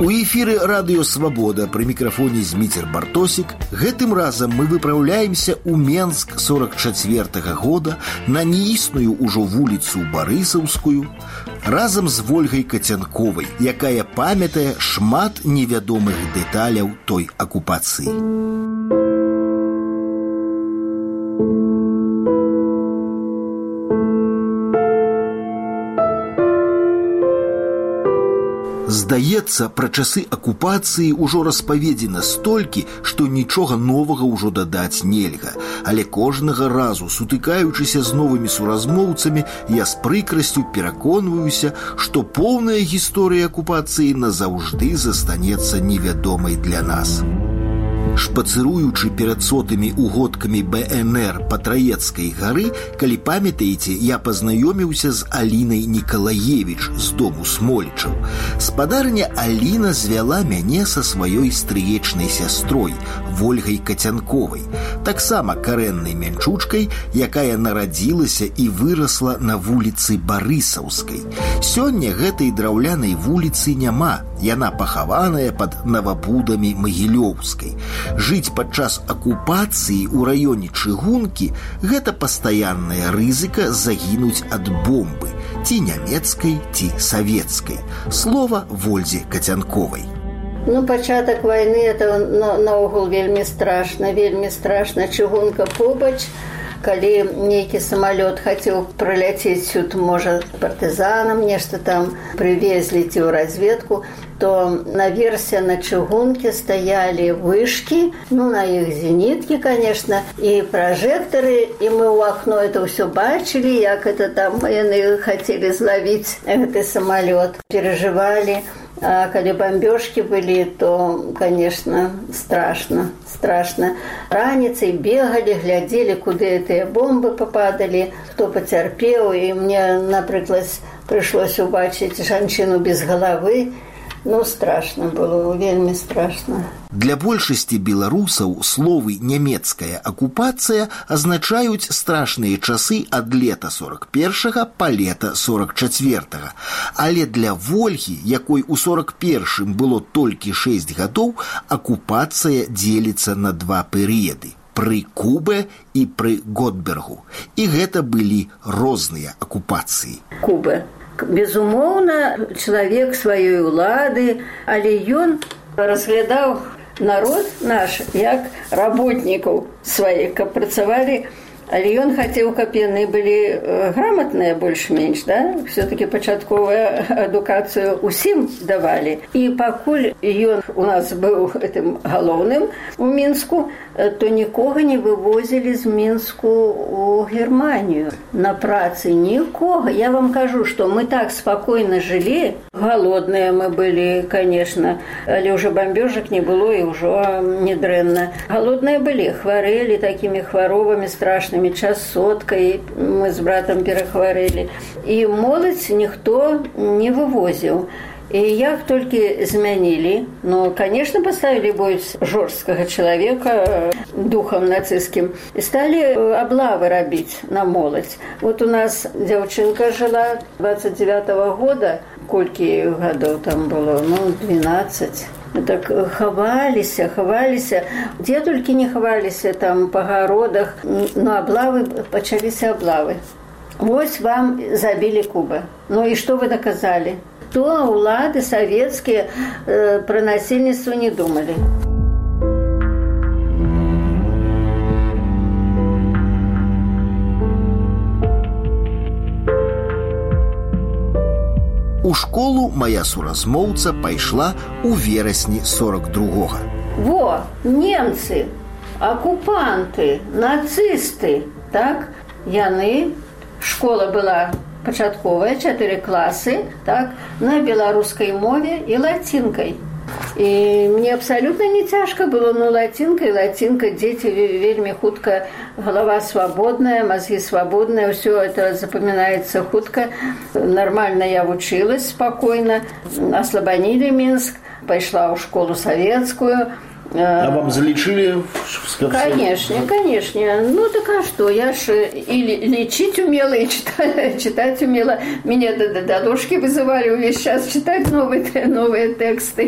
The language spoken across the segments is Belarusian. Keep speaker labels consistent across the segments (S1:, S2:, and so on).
S1: У эфіры радыё «Свабода» пры мікрафоне Зміцер Бартосік. Гэтым разам мы выпраўляемся ў Менск 44-го года на неісную ўжо вуліцу Барысаўскую разам з Вольгай Кацянковай, якая памятае шмат невядомых дэталяў той акупацыі. Здаецца, пра часы акупацыі ўжо распаведзена столькі, што нічога новага ўжо дадаць нельга. Але кожнага разу, сутыкаючыся з новымі суразмоўцамі, я з прыкрасцю пераконваюся, што поўная гісторыя акупацыі назаўжды застанецца невядомай для нас. Шпацыруючы перад сотымі угодкамі БНР па Траецкай гары, калі памятаеце, я пазнаёміўся з Алінай Нікалаевіч з дому Смолічаў. Спадарня Аліна звяла мяне са сваёй стрыечнай сястрой, Вольгай Кацянковай, таксама карэннай мянчучкай, якая нарадзілася і вырасла на вуліцы Барысаўскай. Сёння гэтай драўлянай вуліцы няма, яна пахаваная пад навабудамі Магілёўскай. Жыць падчас акупацыі ў раёне Чыгункі – гэта пастаянная рызыка загінуць ад бомбы, ці нямецкай, ці савецкай. Слова Вользе Кацянковай.
S2: Пачатак вайны – это наогул вельмі страшна, Чыгунка побач. Калі нейкі самалёт хацеў праляцець сюд, можа, партызанам нешта там прывезлі ці ў разведку, то наверсе на Чыгунке стаялі вышкі, на іх зеніткі, конечно, і пражэктары, і мы ў акно это ўсё бачылі, як это там яны хацелі злавіць гэты самалёт. Перажывалі. А калі бомбёжкі былі, то, конечно, страшна. Раніцай бегалі, глядзелі, куды гэтыя бомбы пападалі, хто пацярпеў, і мне, напрыклад, прыйшлося ўбачыць жанчыну без галавы. Страшна было, вельмі страшна.
S1: Для большасці беларусаў словы «нямецкая акупацыя» азначаюць страшныя часы ад лета 41-го па лета 44-го. Але для Вольгі, якой у 41-м было толькі 6 гадоў, акупацыя дзеліцца на два перыяды – пры Кубе і пры Готбергу. І гэта былі розныя акупацыі.
S2: Кубе. Безумоўна, чалавек сваёй улады, але ён разглядаў народ наш як работнікаў сваіх, каб працавалі, але ён хацеў, каб яны былі грамотныя больш-менш, да? Все-таки пачатковую адукацыю усім давалі. І пакуль ён у нас быў гэтым галоўным у Мінску, то нікога не вывозілі з Мінску у Германію на працы. Нікога. Я вам кажу, што мы так спакойна жылі. Голодныя мы былі, конечно, але ўжо бомбёжак не было і ўжо не дрэнна. Голодныя былі, хварэлі такімі хваробамі страшнымі, часоткай мы з братам перахварэлі. І моладзь ніхто не вывозіў. І як толькі змянілі, конечно, паставілі больш жорсткага чалавека духам нацысцкім і сталі аблавы рабіць на моладзь. Вот у нас дзяўчынка жыла 29-го года, колькі гадоў там было, 12. Так хаваліся, дзе толькі не хаваліся там па гародах, аблавы, пачаліся аблавы. Вось вам забілі Куба. І што вы даказалі? То улады савецкія пра насельніцтва не думалі.
S1: У школу моя суразмоўца пайшла ў верасні 42-го.
S2: Во, немцы, акупанты, нацысты, так? Яны, школа была пачатковая, 4 класы, так, на беларускай мове і лацінкай. І мне абсалютна не цяжка было, лацінка, дзеці вельмі хутка, галава свабодная, мазгі свабодныя, ўсё это запамінаецца хутка. Нармальна я вучылась спакойна, аслабанілі Мінск, пайшла ў школу савецкую.
S3: А вам залічылі?
S2: Конечно. Так а что? Я ж и лечить умела, и читать умела. Меня до дошки вызывали весь час читать новые тексты.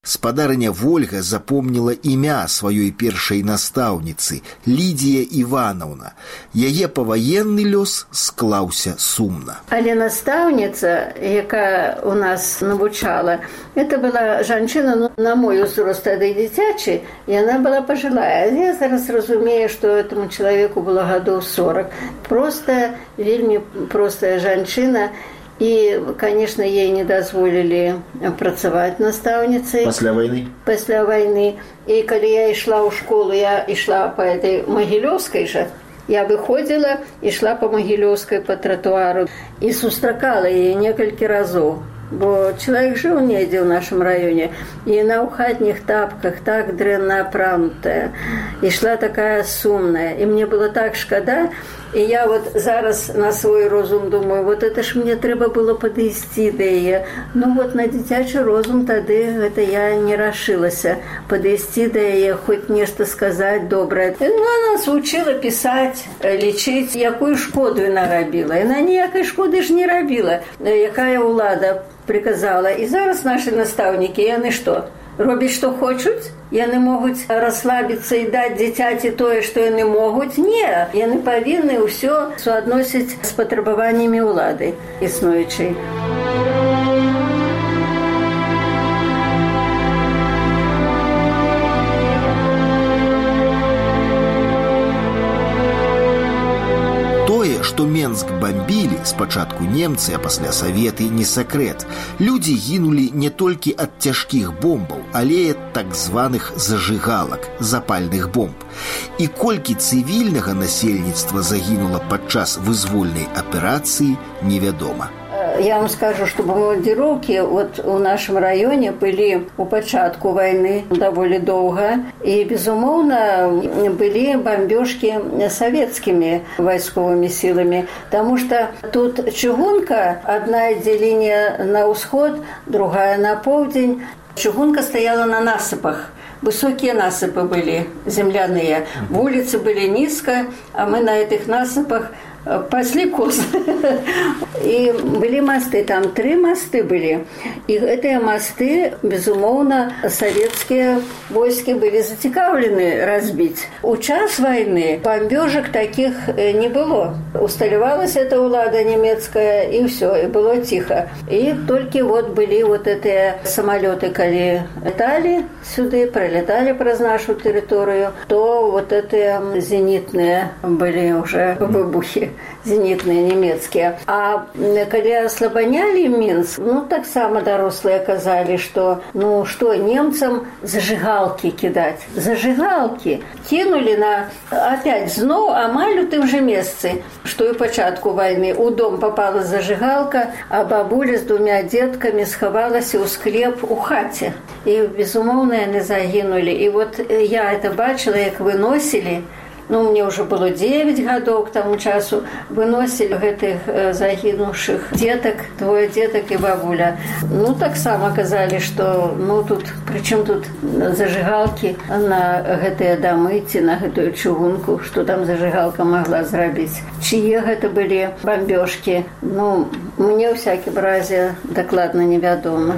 S1: Спадарыня Вольга запомніла імя сваёй першай настаўніцы – Лідія Іванаўна. Яе паваенны лёс склаўся сумна.
S2: Але настаўніца, якая у нас навучала, это была жанчына, на мой узрост тады дзіцячы, і яна была пажылая. Я зараз разумею, што этому чалавеку было гадоў 40. Просто вельмі простая жанчына. І, конечно, ей не дазволілі працаваць настаўніцай.
S3: Пасля вайны?
S2: Пасля вайны. І калі я ішла ў школу, я ішла па этой Магілёўскай жа. Я выходзіла, ішла па Магілёўскай па тратуару і сустракала яе некалькі разоў. Бо чалавек жыў недзе ў нашым раёне. І яна ў хатніх тапках так дрэнна апранутая. Ішла такая сумная. І мне было так шкада. І я вот зараз на свой розум думаю, вот это ж мне трэба было падысці да яе. Ну вот на дзіцячы розум тады гэта я не рашылася падысці да яе, хоць нешта сказаць добрае. Ну, она нас вучыла пісаць, лічыць, якую шкоду яна рабіла. Яна ніякай шкоды ж не рабіла, якая ўлада приказала. І зараз нашы настаўнікі, яны што? Робіць, што хочуць? Яны могуць расслабіцца і даць дзіцяці тое, што яны могуць? Не, яны павінны ўсё суадносіць з патрабаваннямі ўлады існуючай.
S1: Што Менск бамбілі, спачатку немцы, а пасля саветы, не сакрэт. Людзі гінулі не толькі ад цяжкіх бомбаў, але і ад так званых зажыгалак, запальных бомб. І колькі цывільнага насельніцтва загінула падчас вызвольнай аперацыі, невядома.
S2: Я вам скажу, что бомбардировки вот у нашем районе были у пачатку войны довольно долго. И, безумовно, были бомбежки советскими войсковыми силами. Потому что тут чугунка, одна отделение на усход, другая на полдень. Чугунка стояла на насыпах. Высокие насыпы были, земляные. Улицы были низко, а мы на этих насыпах пасли коз. И были мосты, там 3 мосты были. И эти мосты, безумовно, советские войски были зацікавлены разбить. У час войны бомбежек таких не было. Усталевалась эта улада немецкая, и все, и было тихо. И только вот были вот эти самолеты, когда летали сюда, пролетали през нашу территорию, то вот эти зенитные были уже выбухи. Зенитные немецкие. А когда слабоняли Минск, ну, так само дорослые казали, что, ну, что немцам зажигалки кидать. Зажигалки кинули на, опять, зноў амаль у тым же месцы, что и початку войны. У дом попала зажигалка, а бабуля с 2 детками сховалась у склеп у хаце. И, безумовно, они загинули. И вот я это бачила, як выносили. Ну, мне уже было 9 годов к тому часу, выносили этих загинувших деток, 2 деток и бабуля. Ну, так само казали, что, ну, тут, причем тут зажигалки на гэтыя дамы, ці на гэтую чугунку, что там зажигалка могла зрабіць. Чьи гэта были бомбежки, ну, мне ў всякім разе дакладна невядома.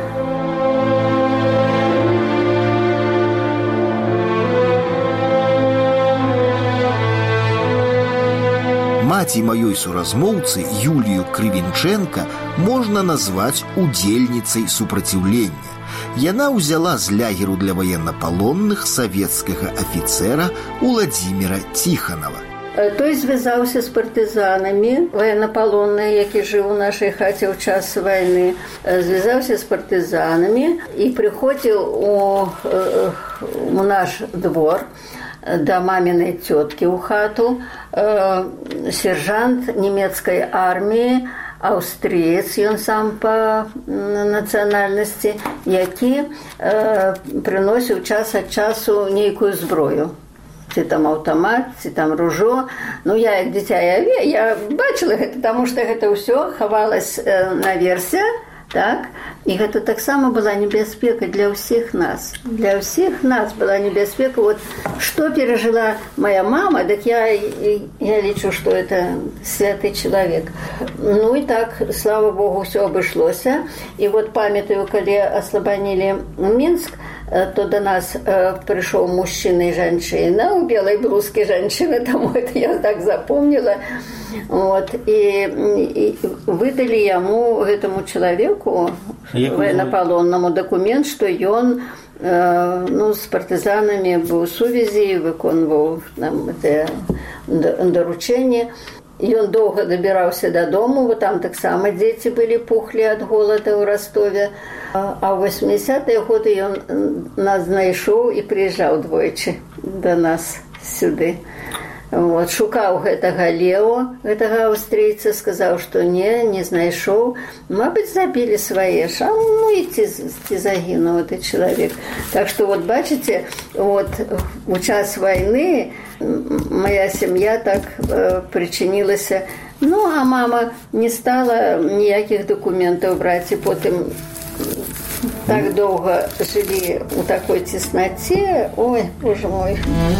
S1: Маці маёй суразмоўцы Юлію Крывенченко можна назваць удзельніцай супраціўлення. Яна ўзяла з лягеру для ваеннапалонных савецкага афіцэра Уладзіміра Ціханова.
S2: Той звязаўся з партызанамі, военнапалонны, які жыў у нашай хаце ў час вайны, звязаўся з партызанамі і прыходзіў у наш двор да мамінай цёткі ў хату сержант нямецкай арміі, аўстрыец, ён сам па нацыянальнасці, які прыносіў час ад часу нейкую зброю. Ці там аўтамат, ці там ружо. Ну, я як дзіця, я бачыла гэта, таму што гэта ўсё хавалась наверсе, так, І гэта таксама была небяспека для ўсіх нас. Для ўсіх нас была небяспека. Вот што перажила моя мама, так я лічу, што это святы чалавек. Ну і так, слава Богу, ўсё абышлося. І вот памятаю, калі аслабанілі Мінск, то до нас прыйшоў мужчына і жанчына, у белай блузкі жанчына, таму это я так запомнила. Вот. І выдалі яму, гэтаму чалавеку, военнопалоннаму, дакумент, што ён з партызанамі быў у сувязі, выконваў даручэнні. Ён доўга дабіраўся дадому, бо там таксама дзеці былі, пухлі ад голада ў Ростове. А ў 80-е годы ён нас знайшоў і прыязджаў двойчы да нас сюды. Вот, шукаў гэтага Лео, гэтага аўстрыйца, сказаў, што не знайшоў. Мабыць, забілі свае ж, і ці загінуў гэты чалавек. Так што, вот, бачыце, вот, у час вайны моя сям'я так прычынілася. Ну, а мама не стала ніякіх дакументаў браць, і потым так доўга жылі ў такой цеснаце. Ой, боже мой.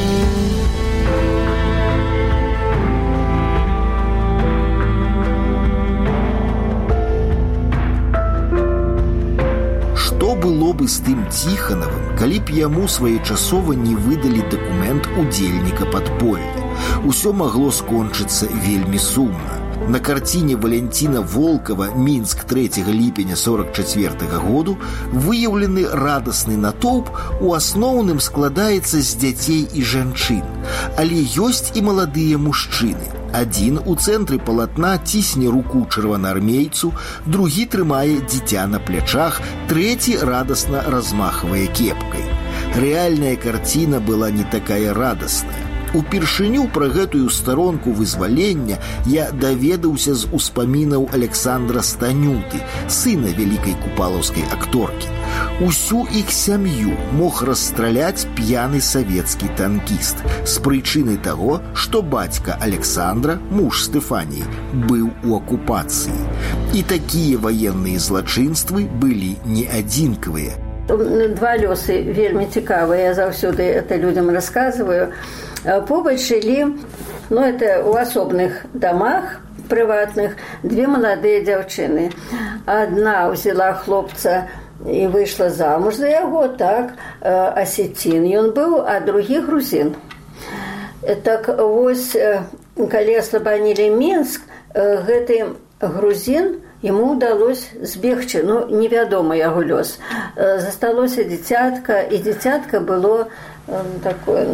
S1: Што было бы з тым Ціханавым, калі б яму своечасова не выдалі дакумент удзельніка падполля? Усё магло скончыцца вельмі сумна. На карціне Валентина Волкова «Мінск 3 ліпеня 44 году» выяўлены радасны натоўп у асноўным складаецца з дзяцей і жанчын. Але ёсць і маладыя мужчыны. Адзін у цэнтры палатна цісне руку чырвонаармейцу, другі трымае дзіця на плячах, трэці радасна размахвае кепкай. Рэальная карціна была не такая радасная. Упершыню пра гэтую старонку вызвалення я даведаўся з успамінаў Александра Станюты, сына вялікай купалаўскай акторкі. Усю іх сям'ю мог расстраляць п'яны савецкі танкіст з прычыны таго, што бацька Александра, муж Стэфаніі, быў у акупацыі. І такія ваенныя злачынствы былі не адзінкавыя.
S2: Два лёсы вельмі цікавыя, я заўсёды это людям расказваю. Побач жылі, это ў асобных дамах прыватных, две маладыя дзяўчыны. Адна ўзяла хлопца і выйшла замуж за яго, так, асецін ён быў, а другі грузін. Так вось, калі аслабанілі Мінск, гэты грузін яму ўдалося збегчы, невядома яго лёс. Засталося дзіцятка, і дзіцятка было такое,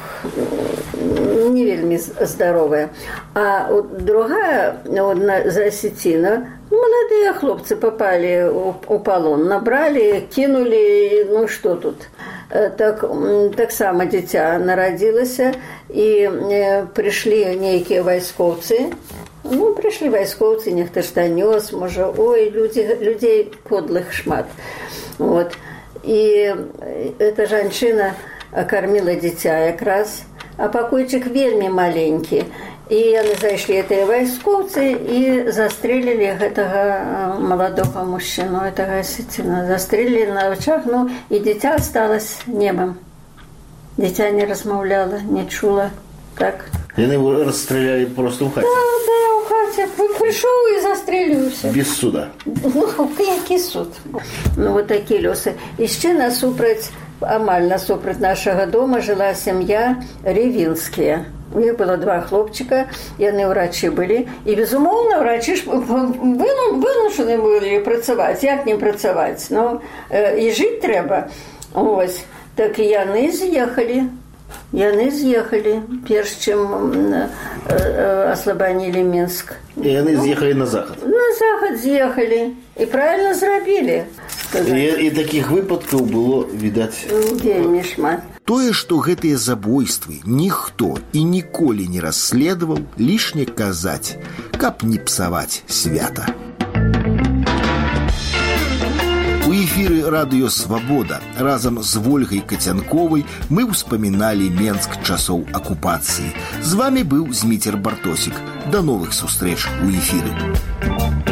S2: не вельмі здаровая. А другая, за асеціна, маладыя хлопцы попалі у палон, набралі, кинули, што тут. Таксама дзіця нарадзілася, і прыйшлі нейкія вайскоўцы. Прыйшлі вайскоўцы, нехта ж данёс, можа, людзей подлых шмат. Вот. І эта жанчына кормила дзіця якраз, а пакойчык вельмі маленькі. І яны зайшлі, гэтыя вайскоўцы, і застрелілі гэтага маладога мужчыну, гэтага асеціна. Застрелілі на вачах, і дзіця асталось немым. Дзіця не размаўляла, не чула. Так.
S3: Яны его расстрелялі просто ў хаце?
S2: Да, ў хаце. Прыйшоў і застреліўся.
S3: Без суда?
S2: Які суд? Вот такі лёсы. Яшчэ амаль насупраць нашага дома жыла сям'я Ревінскія. У іх было два хлопчыка, яны ўрачы былі. І, безумоўна, ўрачы ж вымушаны былі працаваць. Як не працаваць? І жыць трэба. Ось. Так і яны з'ехалі. Перш чым аслабанілі Мінск.
S3: І яны з'ехалі на захад?
S2: На захад з'ехалі. І правильно зрабілі.
S3: І такіх выпадкаў было, відаць,
S2: вельмі шмат.
S1: Тое, што гэтыя забойствы ніхто і ніколі не расследаваў, лішне казаць, каб не псаваць свята. У эфіры радыё «Свабода» разам з Вольгай Кацянковай мы ўспаміналі Менск часоў акупацыі. З вамі быў Зміцер Бартосік. Да новых сустрэч у эфіры.